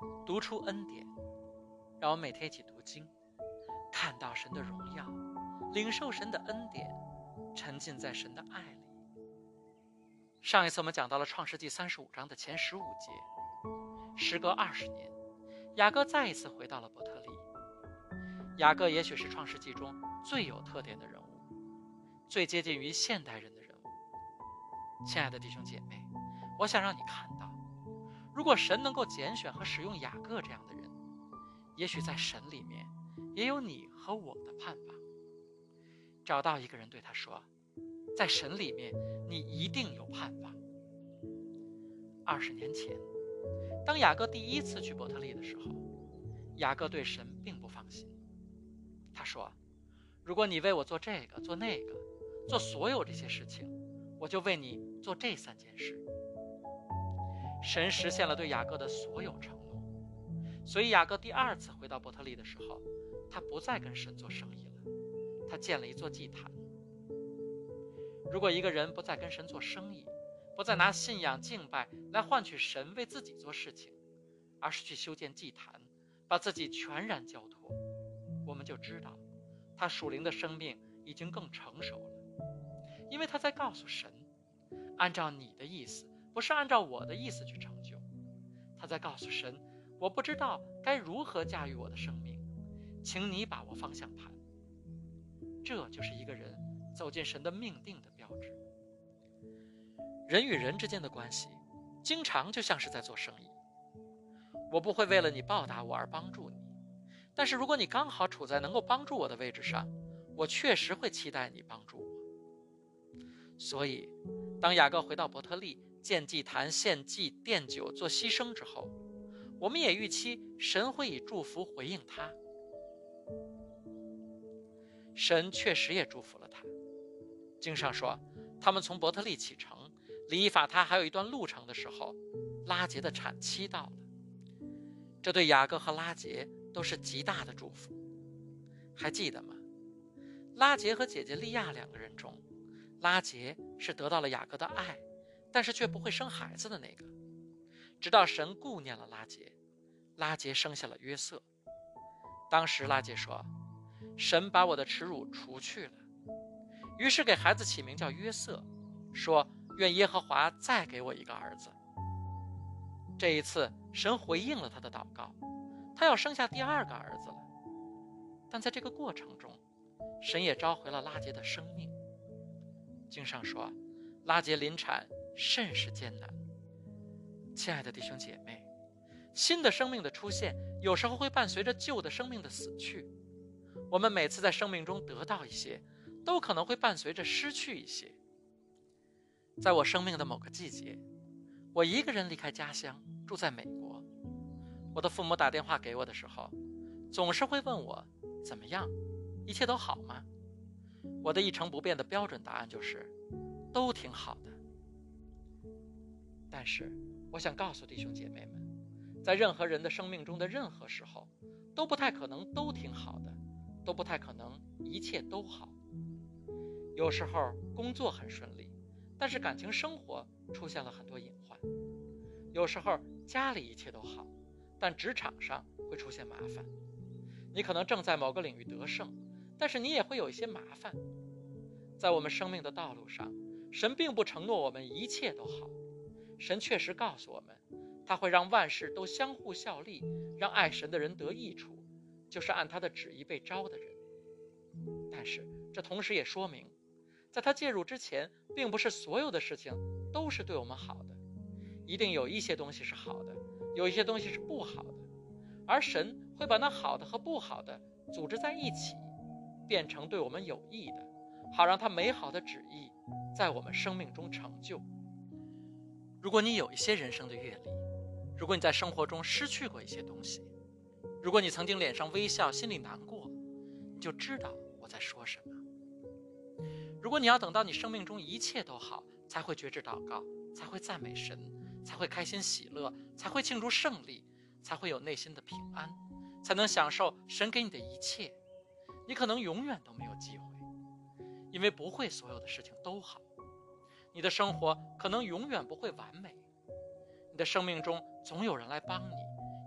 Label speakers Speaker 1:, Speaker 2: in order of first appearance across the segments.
Speaker 1: 读出恩典，让我们每天一起读经，看到神的荣耀，领受神的恩典，沉浸在神的爱里。上一次我们讲到了创世纪35章的前15节，时隔20年，雅各再一次回到了伯特利。雅各也许是创世纪中最有特点的人物，最接近于现代人的人物。亲爱的弟兄姐妹，我想让你看到，如果神能够拣选和使用雅各这样的人，也许在神里面也有你和我的盼望。找到一个人对他说，在神里面你一定有盼望。20年前，当雅各第一次去伯特利的时候，雅各对神并不放心。他说，如果你为我做这个做那个，做所有这些事情，我就为你做这3件事。神实现了对雅各的所有承诺，所以雅各第2次回到伯特利的时候，他不再跟神做生意了，他建了一座祭坛。如果一个人不再跟神做生意，不再拿信仰敬拜来换取神为自己做事情，而是去修建祭坛，把自己全然交托，我们就知道他属灵的生命已经更成熟了，因为他在告诉神，按照你的意思，不是按照我的意思去成就。他在告诉神，我不知道该如何驾驭我的生命，请你把我方向盘。这就是一个人走进神的命定的标志。人与人之间的关系经常就像是在做生意，我不会为了你报答我而帮助你，但是如果你刚好处在能够帮助我的位置上，我确实会期待你帮助我。所以当雅各回到伯特利建祭坛、献祭、奠酒、做牺牲之后，我们也预期神会以祝福回应他。神确实也祝福了他。经上说，他们从伯特利启程，离以法他还有一段路程的时候，拉结的产期到了。这对雅各和拉结都是极大的祝福。还记得吗？拉结和姐姐利亚2个人中，拉结是得到了雅各的爱，但是却不会生孩子的那个。直到神顾念了拉结，拉结生下了约瑟。当时拉结说，神把我的耻辱除去了，于是给孩子起名叫约瑟，说愿耶和华再给我一个儿子。这一次神回应了他的祷告，他要生下第2个儿子了。但在这个过程中，神也召回了拉结的生命。经上说，拉结临产甚是艰难。亲爱的弟兄姐妹，新的生命的出现有时候会伴随着旧的生命的死去。我们每次在生命中得到一些，都可能会伴随着失去一些。在我生命的某个季节，我一个人离开家乡，住在美国。我的父母打电话给我的时候，总是会问我怎么样，一切都好吗？我的一成不变的标准答案就是都挺好的。但是我想告诉弟兄姐妹们，在任何人的生命中的任何时候，都不太可能都挺好的，都不太可能一切都好。有时候工作很顺利，但是感情生活出现了很多隐患。有时候家里一切都好，但职场上会出现麻烦。你可能正在某个领域得胜，但是你也会有一些麻烦。在我们生命的道路上，神并不承诺我们一切都好。神确实告诉我们，他会让万事都相互效力，让爱神的人得益处，就是按他的旨意被招的人。但是这同时也说明，在他介入之前，并不是所有的事情都是对我们好的，一定有一些东西是好的，有一些东西是不好的，而神会把那好的和不好的组织在一起，变成对我们有益的，好让他美好的旨意在我们生命中成就。如果你有一些人生的阅历，如果你在生活中失去过一些东西，如果你曾经脸上微笑心里难过，你就知道我在说什么。如果你要等到你生命中一切都好，才会觉知祷告，才会赞美神，才会开心喜乐，才会庆祝胜利，才会有内心的平安，才能享受神给你的一切，你可能永远都没有机会，因为不会所有的事情都好。你的生活可能永远不会完美，你的生命中总有人来帮你，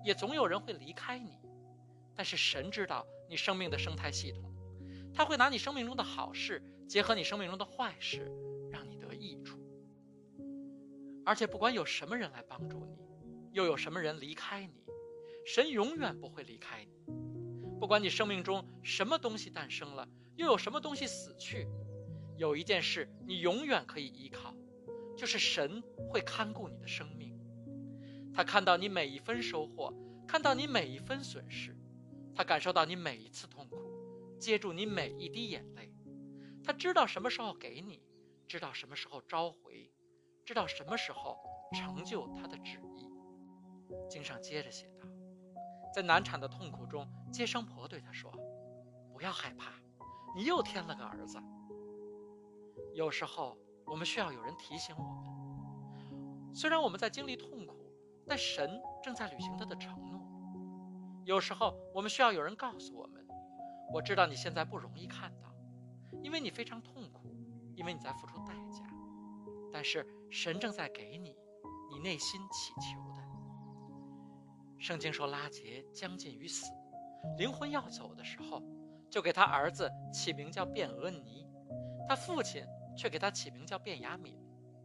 Speaker 1: 也总有人会离开你。但是神知道你生命的生态系统，他会拿你生命中的好事结合你生命中的坏事，让你得益处。而且不管有什么人来帮助你，又有什么人离开你，神永远不会离开你。不管你生命中什么东西诞生了，又有什么东西死去，有一件事你永远可以依靠，就是神会看顾你的生命。他看到你每一分收获，看到你每一分损失，他感受到你每一次痛苦，接住你每一滴眼泪。他知道什么时候给你，知道什么时候召回，知道什么时候成就他的旨意。经上接着写道，在难产的痛苦中，接生婆对他说，不要害怕，你又添了个儿子。有时候我们需要有人提醒我们，虽然我们在经历痛苦，但神正在履行他的承诺。有时候我们需要有人告诉我们，我知道你现在不容易看到，因为你非常痛苦，因为你在付出代价，但是神正在给你你内心祈求的。圣经说拉结将近于死，灵魂要走的时候，就给他儿子起名叫便俄尼，他父亲却给他起名叫便雅悯。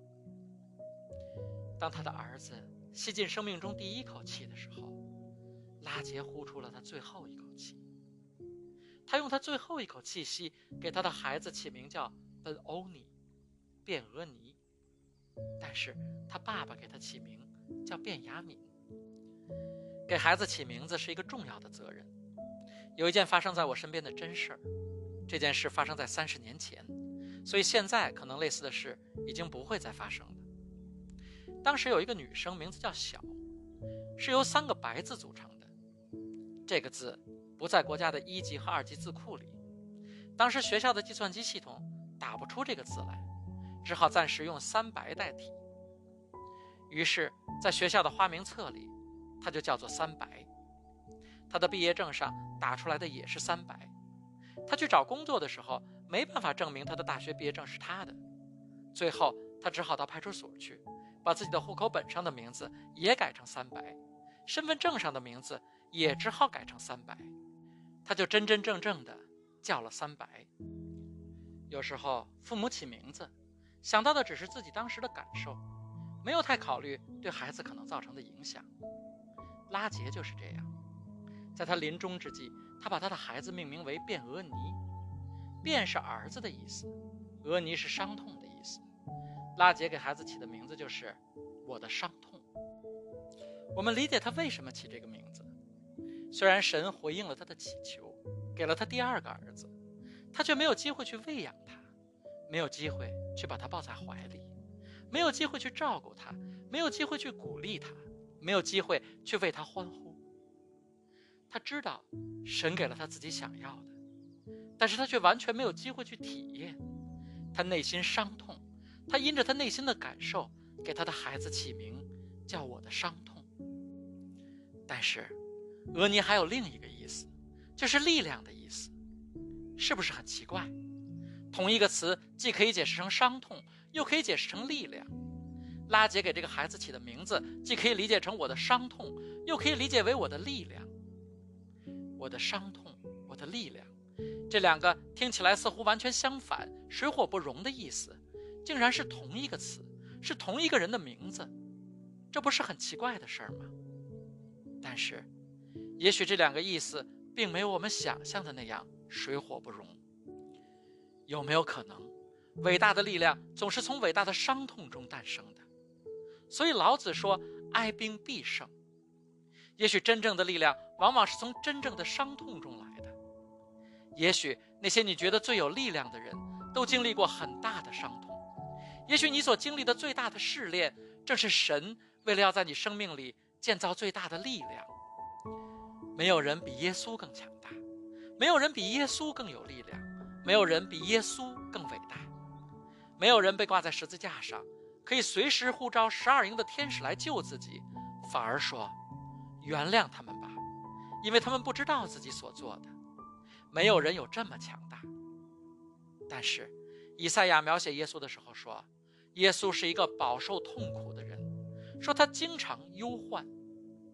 Speaker 1: 当他的儿子吸进生命中第一口气的时候，拉结呼出了他最后一口气。他用他最后一口气息给他的孩子起名叫本欧尼，便俄尼，但是他爸爸给他起名叫便雅悯。给孩子起名字是一个重要的责任。有一件发生在我身边的真事儿，这件事发生在30年前，所以现在可能类似的事已经不会再发生了。当时有一个女生，名字叫小，是由3个白字组成的。这个字不在国家的1级和2级字库里，当时学校的计算机系统打不出这个字来，只好暂时用3白代替。于是在学校的花名册里，它就叫做3白。他的毕业证上打出来的也是3白。他去找工作的时候，没办法证明他的大学毕业证是他的，最后他只好到派出所去，把自己的户口本上的名字也改成3白，身份证上的名字也只好改成3白。他就真真正正的叫了3白。有时候父母起名字，想到的只是自己当时的感受，没有太考虑对孩子可能造成的影响。拉结就是这样，在他临终之际，他把他的孩子命名为便俄尼。便是儿子的意思，俄尼是伤痛的意思。拉结给孩子起的名字就是我的伤痛。我们理解他为什么起这个名字。虽然神回应了他的祈求，给了他第2个儿子，他却没有机会去喂养他，没有机会去把他抱在怀里，没有机会去照顾他，没有机会去鼓励他，没有机会去为他欢呼。他知道神给了他自己想要的，但是他却完全没有机会去体验。他内心伤痛，他因着他内心的感受，给他的孩子起名叫我的伤痛。但是俄尼还有另一个意思，就是力量的意思。是不是很奇怪？同一个词既可以解释成伤痛，又可以解释成力量。拉结给这个孩子起的名字，既可以理解成我的伤痛，又可以理解为我的力量。我的伤痛，我的力量，这2个听起来似乎完全相反，水火不容的意思，竟然是同一个词，是同一个人的名字。这不是很奇怪的事儿吗？但是也许这2个意思并没有我们想象的那样水火不容。有没有可能，伟大的力量总是从伟大的伤痛中诞生的？所以老子说哀兵必胜。也许真正的力量往往是从真正的伤痛中来的。也许那些你觉得最有力量的人都经历过很大的伤痛。也许你所经历的最大的试炼，正是神为了要在你生命里建造最大的力量。没有人比耶稣更强大，没有人比耶稣更有力量，没有人比耶稣更伟大。没有人被挂在十字架上，可以随时呼召12营的天使来救自己，反而说原谅他们吧，因为他们不知道自己所做的。没有人有这么强大。但是以赛亚描写耶稣的时候说，耶稣是一个饱受痛苦的人，说他经常忧患。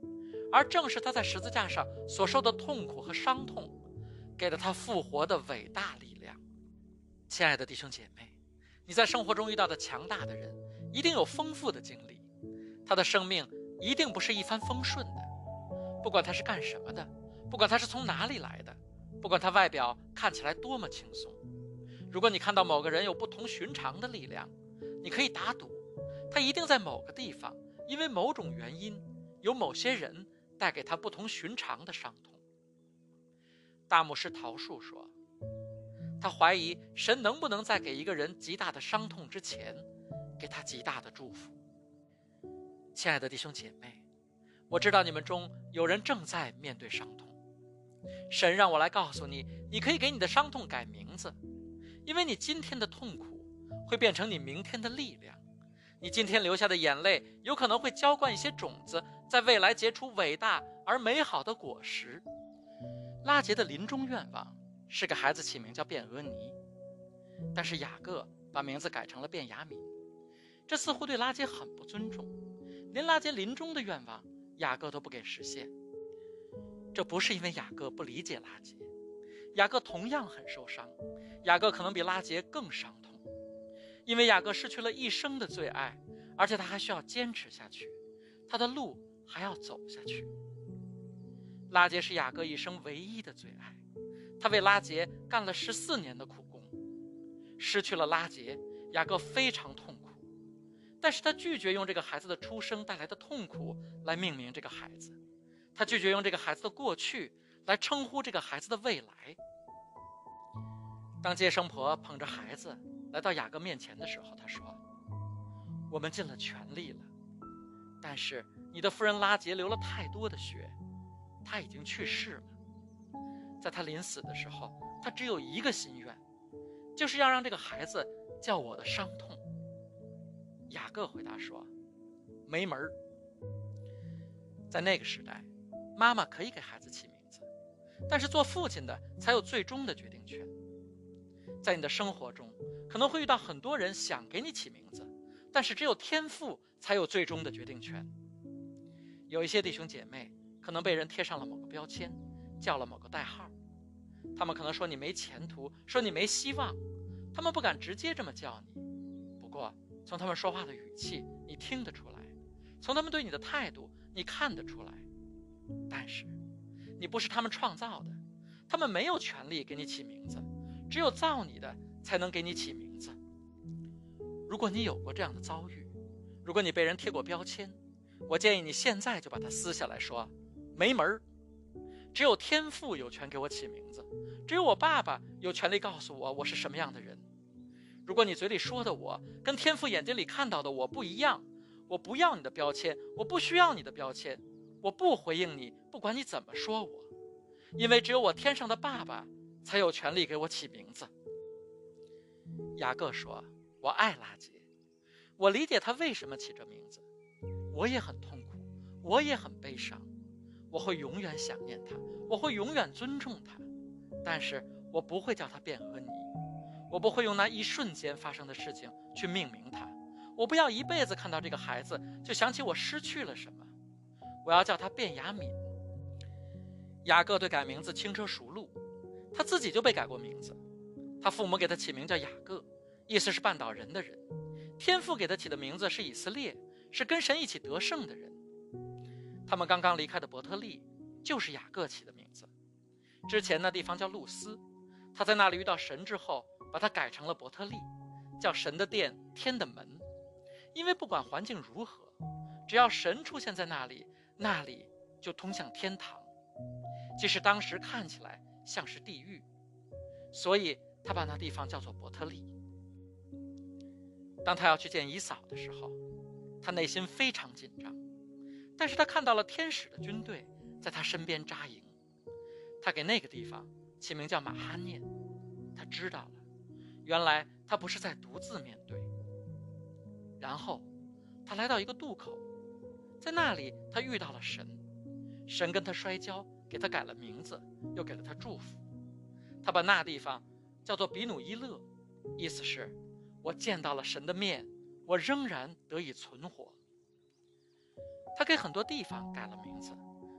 Speaker 1: 而正是他在十字架上所受的痛苦和伤痛，给了他复活的伟大力量。亲爱的弟兄姐妹，你在生活中遇到的强大的人，一定有丰富的经历，他的生命一定不是一帆风顺的。不管他是干什么的，不管他是从哪里来的，不管他外表看起来多么轻松，如果你看到某个人有不同寻常的力量，你可以打赌，他一定在某个地方，因为某种原因，有某些人带给他不同寻常的伤痛。大牧师陶树说，他怀疑神能不能在给一个人极大的伤痛之前，给他极大的祝福。亲爱的弟兄姐妹，我知道你们中有人正在面对伤痛，神让我来告诉你，你可以给你的伤痛改名字，因为你今天的痛苦会变成你明天的力量，你今天流下的眼泪有可能会浇灌一些种子，在未来结出伟大而美好的果实。拉结的临终愿望是给孩子起名叫卞俄尼，但是雅各把名字改成了卞雅敏，这似乎对拉结很不尊重，连拉结临终的愿望雅各都不给实现。这不是因为雅各不理解拉结，雅各同样很受伤，雅各可能比拉结更伤痛，因为雅各失去了一生的最爱，而且他还需要坚持下去，他的路还要走下去。拉结是雅各一生唯一的最爱，他为拉结干了14年的苦工。失去了拉结，雅各非常痛苦，但是他拒绝用这个孩子的出生带来的痛苦来命名这个孩子，他拒绝用这个孩子的过去来称呼这个孩子的未来。当接生婆捧着孩子来到雅各面前的时候，他说，我们尽了全力了，但是你的夫人拉结流了太多的血，他已经去世了。在他临死的时候，他只有一个心愿，就是要让这个孩子叫我的伤痛。雅各回答说，没门儿。在那个时代，妈妈可以给孩子起名字，但是做父亲的才有最终的决定权。在你的生活中，可能会遇到很多人想给你起名字，但是只有天父才有最终的决定权。有一些弟兄姐妹可能被人贴上了某个标签，叫了某个代号，他们可能说你没前途，说你没希望，他们不敢直接这么叫你，不过从他们说话的语气你听得出来，从他们对你的态度你看得出来。但是你不是他们创造的，他们没有权利给你起名字，只有造你的才能给你起名字。如果你有过这样的遭遇，如果你被人贴过标签，我建议你现在就把它撕下来，说没门儿。只有天父有权给我起名字，只有我爸爸有权利告诉我我是什么样的人。如果你嘴里说的我跟天父眼睛里看到的我不一样，我不要你的标签，我不需要你的标签，我不回应你，不管你怎么说我，因为只有我天上的爸爸才有权利给我起名字。雅各说，我爱拉结，我理解他为什么起这名字，我也很痛苦，我也很悲伤，我会永远想念他，我会永远尊重他，但是我不会叫他卞俄尼，我不会用那一瞬间发生的事情去命名他，我不要一辈子看到这个孩子就想起我失去了什么，我要叫他卞雅敏。雅各对改名字轻车熟路，他自己就被改过名字，他父母给他起名叫雅各，意思是绊倒人的人，天父给他起的名字是以色列，是跟神一起得胜的人。他们刚刚离开的伯特利就是雅各起的名字，之前那地方叫路斯，他在那里遇到神之后把它改成了伯特利，叫神的殿，天的门，因为不管环境如何，只要神出现在那里，那里就通向天堂，即使当时看起来像是地狱，所以他把那地方叫做伯特利。当他要去见以扫的时候，他内心非常紧张，但是他看到了天使的军队在他身边扎营，他给那个地方起名叫马哈念。他知道了，原来他不是在独自面对。然后他来到一个渡口，在那里他遇到了神，神跟他摔跤，给他改了名字，又给了他祝福。他把那地方叫做比努伊勒，意思是我见到了神的面，我仍然得以存活。他给很多地方改了名字，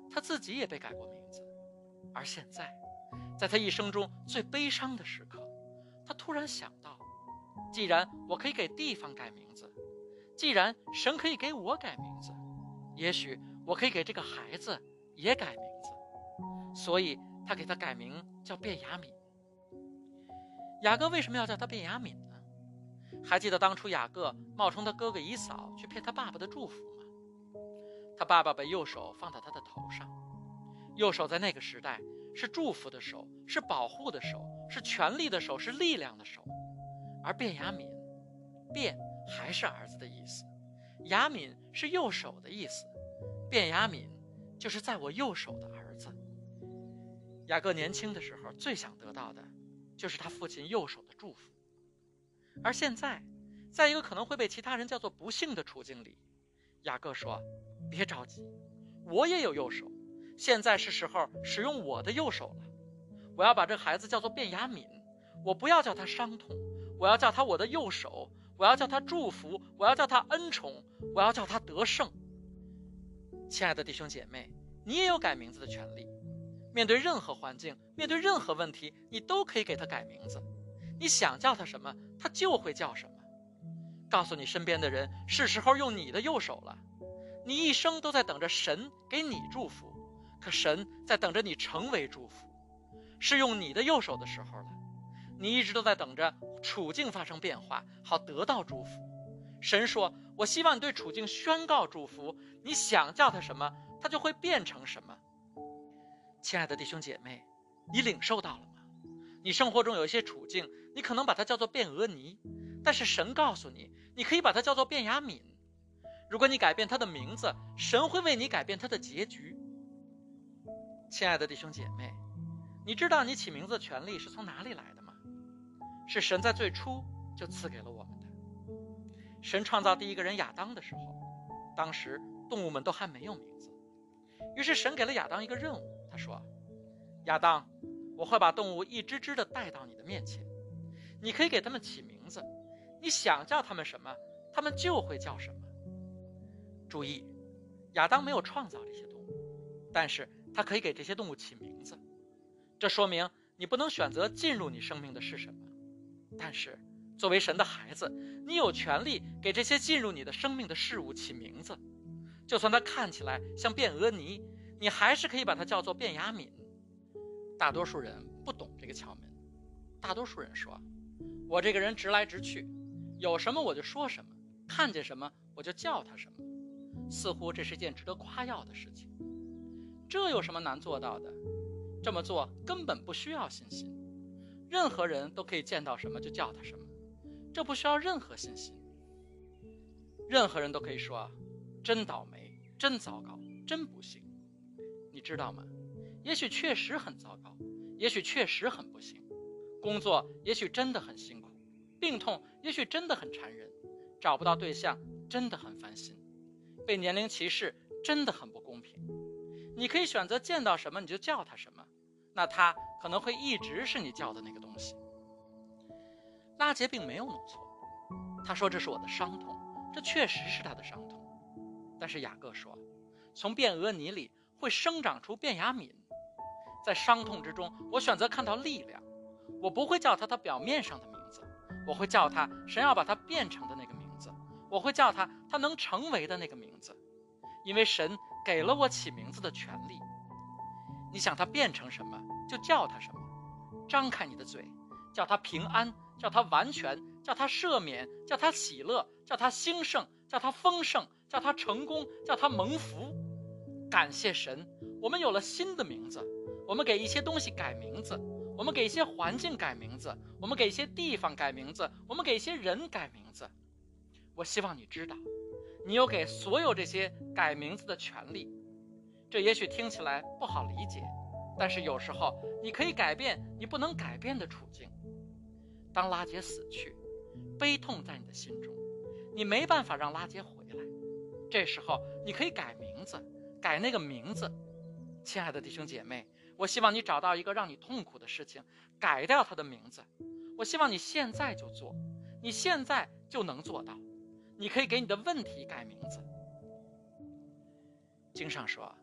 Speaker 1: 他自己也被改过名字，而现在，在他一生中最悲伤的时刻，他突然想到，既然我可以给地方改名字，既然神可以给我改名字，也许我可以给这个孩子也改名字。所以他给他改名叫便雅悯。雅各为什么要叫他便雅悯呢？还记得当初雅各冒充他哥哥以扫去骗他爸爸的祝福吗？他爸爸把右手放到他的头上，右手在那个时代是祝福的手，是保护的手，是权力的手，是力量的手。而便雅悯，便还是儿子的意思，雅悯是右手的意思，便雅悯就是在我右手的儿子。雅各年轻的时候最想得到的就是他父亲右手的祝福，而现在在一个可能会被其他人叫做不幸的处境里，雅各说，别着急，我也有右手，现在是时候使用我的右手了。我要把这孩子叫做便雅悯，我不要叫他伤痛，我要叫他我的右手，我要叫他祝福，我要叫他恩宠，我要叫他得胜。亲爱的弟兄姐妹，你也有改名字的权利。面对任何环境，面对任何问题，你都可以给他改名字。你想叫他什么，他就会叫什么。告诉你身边的人，是时候用你的右手了。你一生都在等着神给你祝福，可神在等着你成为祝福。是用你的右手的时候了。你一直都在等着处境发生变化，好得到祝福。神说，我希望你对处境宣告祝福，你想叫他什么，他就会变成什么。亲爱的弟兄姐妹，你领受到了吗？你生活中有一些处境，你可能把它叫做便俄尼，但是神告诉你，你可以把它叫做便雅悯。如果你改变他的名字，神会为你改变他的结局。亲爱的弟兄姐妹，你知道你起名字的权利是从哪里来的吗？是神在最初就赐给了我们的。神创造第一个人亚当的时候，当时动物们都还没有名字，于是神给了亚当一个任务，他说，亚当，我会把动物一只只的带到你的面前，你可以给他们起名字，你想叫他们什么，他们就会叫什么。注意，亚当没有创造这些动物，但是他可以给这些动物起名字。这说明你不能选择进入你生命的是什么，但是作为神的孩子，你有权利给这些进入你的生命的事物起名字。就算它看起来像便俄尼，你还是可以把它叫做便雅悯。大多数人不懂这个窍门，大多数人说，我这个人直来直去，有什么我就说什么，看见什么我就叫他什么，似乎这是件值得夸耀的事情。这有什么难做到的？这么做根本不需要信心，任何人都可以见到什么就叫他什么，这不需要任何信心。任何人都可以说，真倒霉，真糟糕，真不幸。你知道吗？也许确实很糟糕，也许确实很不幸，工作也许真的很辛苦，病痛也许真的很缠人，找不到对象真的很烦心，被年龄歧视真的很不公平。你可以选择见到什么你就叫他什么，那他可能会一直是你叫的那个东西。拉结并没有弄错，他说这是我的伤痛，这确实是他的伤痛。但是雅各说，从便俄尼里会生长出便雅悯。在伤痛之中，我选择看到力量。我不会叫他表面上的名字，我会叫他神要把他变成的那个名字，我会叫他能成为的那个名字，因为神给了我起名字的权利。你想他变成什么就叫他什么，张开你的嘴，叫他平安，叫他完全，叫他赦免，叫他喜乐，叫他兴盛，叫他丰盛，叫他成功，叫他蒙福。感谢神，我们有了新的名字。我们给一些东西改名字，我们给一些环境改名字，我们给一些地方改名字，我们给一些人改名字。我希望你知道，你有给所有这些改名字的权利。这也许听起来不好理解，但是有时候你可以改变你不能改变的处境。当拉结死去，悲痛在你的心中，你没办法让拉结回来，这时候你可以改名字，改那个名字。亲爱的弟兄姐妹，我希望你找到一个让你痛苦的事情，改掉它的名字。我希望你现在就做，你现在就能做到。你可以给你的问题改名字。经上说，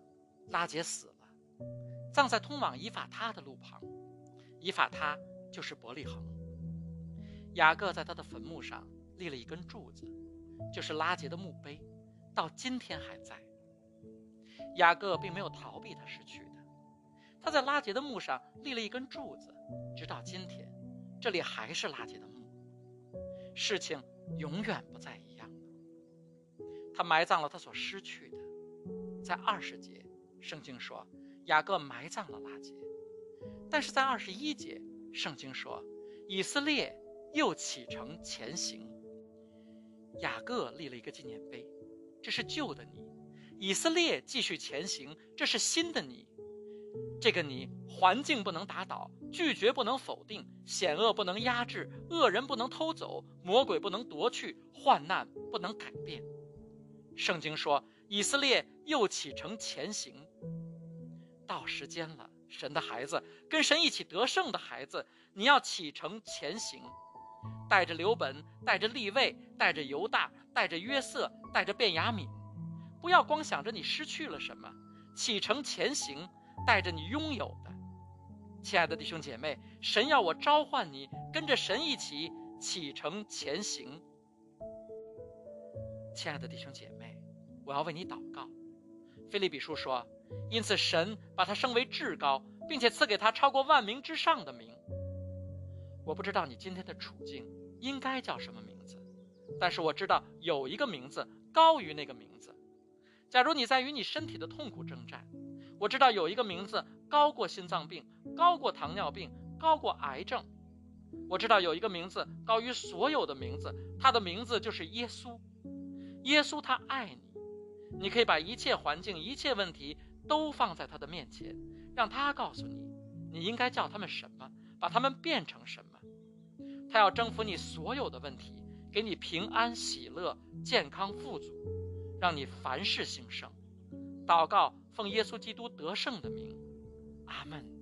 Speaker 1: 拉结死了，葬在通往以法他的路旁。以法他就是伯利恒。雅各在他的坟墓上立了一根柱子，就是拉结的墓碑，到今天还在。雅各并没有逃避他失去的，他在拉结的墓上立了一根柱子，直到今天，这里还是拉结的墓。事情永远不再一样了。他埋葬了他所失去的。在20节，圣经说雅各埋葬了拉结，但是在21节，圣经说以色列又启程前行。雅各立了一个纪念碑，这是旧的你；以色列继续前行，这是新的你。这个你，环境不能打倒，拒绝不能否定，险恶不能压制，恶人不能偷走，魔鬼不能夺去，患难不能改变。圣经说以色列又启程前行。到时间了，神的孩子，跟神一起得胜的孩子，你要启程前行，带着流本，带着利未，带着犹大，带着约瑟，带着便雅悯。不要光想着你失去了什么，启程前行，带着你拥有的。亲爱的弟兄姐妹，神要我召唤你，跟着神一起启程前行。亲爱的弟兄姐妹，我要为你祷告。腓立比书说，因此神把他升为至高，并且赐给他超过万名之上的名。我不知道你今天的处境应该叫什么名字，但是我知道有一个名字高于那个名字。假如你在与你身体的痛苦征战，我知道有一个名字高过心脏病，高过糖尿病，高过癌症。我知道有一个名字高于所有的名字，他的名字就是耶稣。耶稣他爱你，你可以把一切环境、一切问题都放在他的面前，让他告诉你，你应该叫他们什么，把他们变成什么。他要征服你所有的问题，给你平安、喜乐、健康、富足，让你凡事兴盛。祷告，奉耶稣基督得胜的名，阿们。